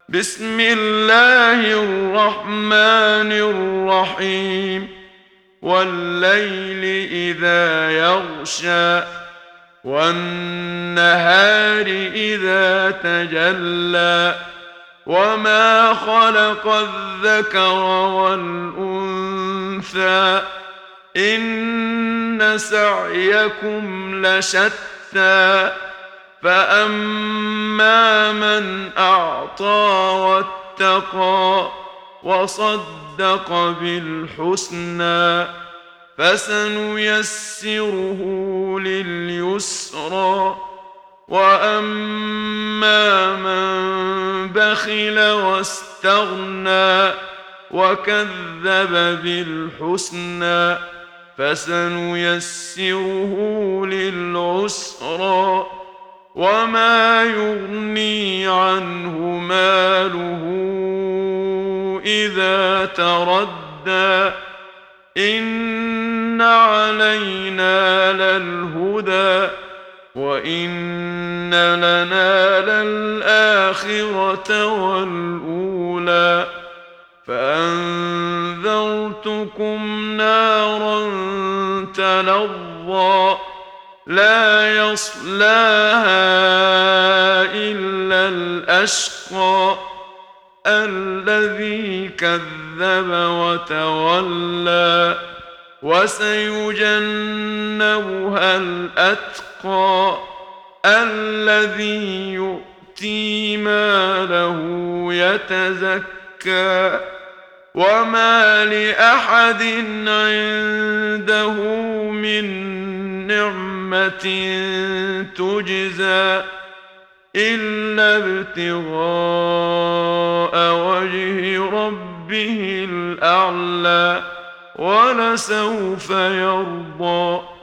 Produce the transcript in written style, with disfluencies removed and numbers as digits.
بسم الله الرحمن الرحيم والليل إذا يغشى والنهار إذا تجلى وما خلق الذكر والأنثى إن سعيكم لشتى فأما من أعطى واتقى وصدق بالحسنى فسنيسره لليسرى وأما من بخل واستغنى وكذب بالحسنى فسنيسره للعسرى وما يغني عنه ماله إذا تردى إن علينا للهدى وإن لنا للآخرة والأولى فأنذرتكم نارا تلظى لا يصلاها إلا الأشقى الذي كذب وتولى وسيجنبها الأتقى الذي يؤتي ماله يتزكى وما لأحد عنده من نعمة تجزى إلا ابتغاء وجه ربه الأعلى ولسوف يرضى.